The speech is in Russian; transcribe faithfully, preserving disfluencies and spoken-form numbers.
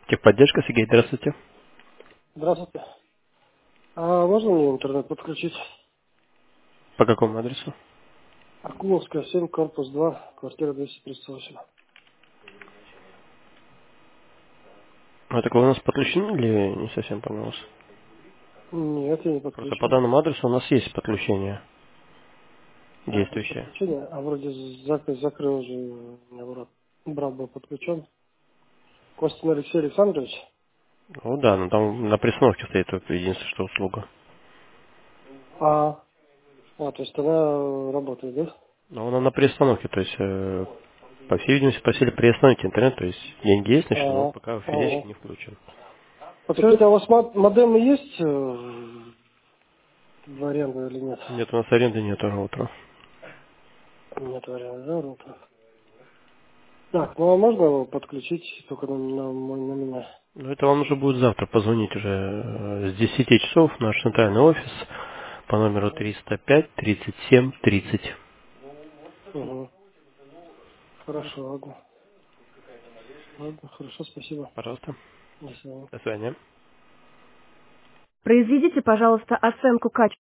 Техподдержка, Сергей, здравствуйте. Здравствуйте. А можно мне интернет подключить? По какому адресу? Акуловская, семь, корпус два, квартира двести тридцать восемь. А так вы у нас подключены или не совсем понял вас? Нет, я не Просто по подключен. данному адресу у нас есть подключение Так, есть действующее. подключение, а вроде зак- закрыл уже, у меня брат, брат был подключен. Костин Алексей Александрович. Ну да, но там на пристановке стоит только единственное, что услуга. А, а, то есть она работает, да? Но она на приостановке, то есть, э, по всей видимости, просили приостановить интернет, то есть деньги есть, значит, но А, пока физически ага. не включен. Подскажите, а у вас мо- модемы есть э, в аренду или нет? Нет, у нас аренды нет роутера. Нет аренды, да, роутера? Так, ну а можно его подключить только на, на мой на меня? Но это вам нужно будет завтра позвонить уже э, с десяти часов в наш центральный офис по номеру триста пять тридцать семь тридцать. Угу. Хорошо, ладно. Ладно, хорошо, спасибо. Пожалуйста. До свидания. До свидания. Произведите, пожалуйста, оценку качества.